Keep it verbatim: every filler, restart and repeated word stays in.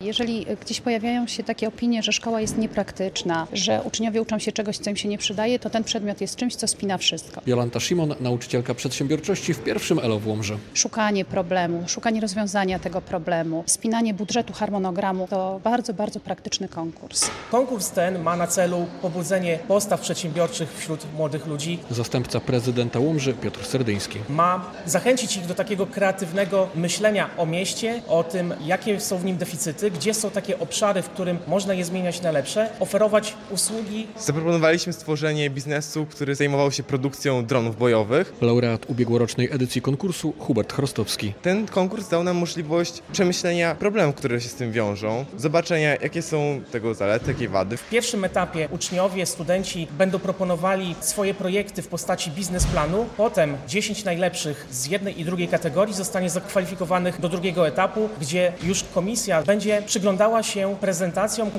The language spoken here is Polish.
Jeżeli gdzieś pojawiają się takie opinie, że szkoła jest niepraktyczna, że uczniowie uczą się czegoś, co im się nie przydaje, to ten przedmiot jest czymś, co spina wszystko. Jolanta Szymon, nauczycielka przedsiębiorczości w pierwszym E L O w Łomży. Szukanie problemu, szukanie rozwiązania tego problemu, spinanie budżetu, harmonogramu to bardzo, bardzo praktyczny konkurs. Konkurs ten ma na celu pobudzenie postaw przedsiębiorczych wśród młodych ludzi. Zastępca prezydenta Łomży Piotr Serdyński. Ma zachęcić ich do takiego kreatywnego myślenia o mieście, o tym, jakie są w nim deficyty, gdzie są takie obszary, w którym można je zmieniać na lepsze, oferować usługi. Zaproponowaliśmy stworzenie biznesu, który zajmował się produkcją dronów bojowych. Laureat ubiegłorocznej edycji konkursu Hubert Chrostowski. Ten konkurs dał nam możliwość przemyślenia problemów, które się z tym wiążą, zobaczenia, jakie są tego zalety, jakie wady. W pierwszym etapie uczniowie, studenci będą proponowali swoje projekty w postaci biznesplanu. Potem dziesięć najlepszych z jednej i drugiej kategorii zostanie zakwalifikowanych do drugiego etapu, gdzie już komisja będzie przyglądała się prezentacjom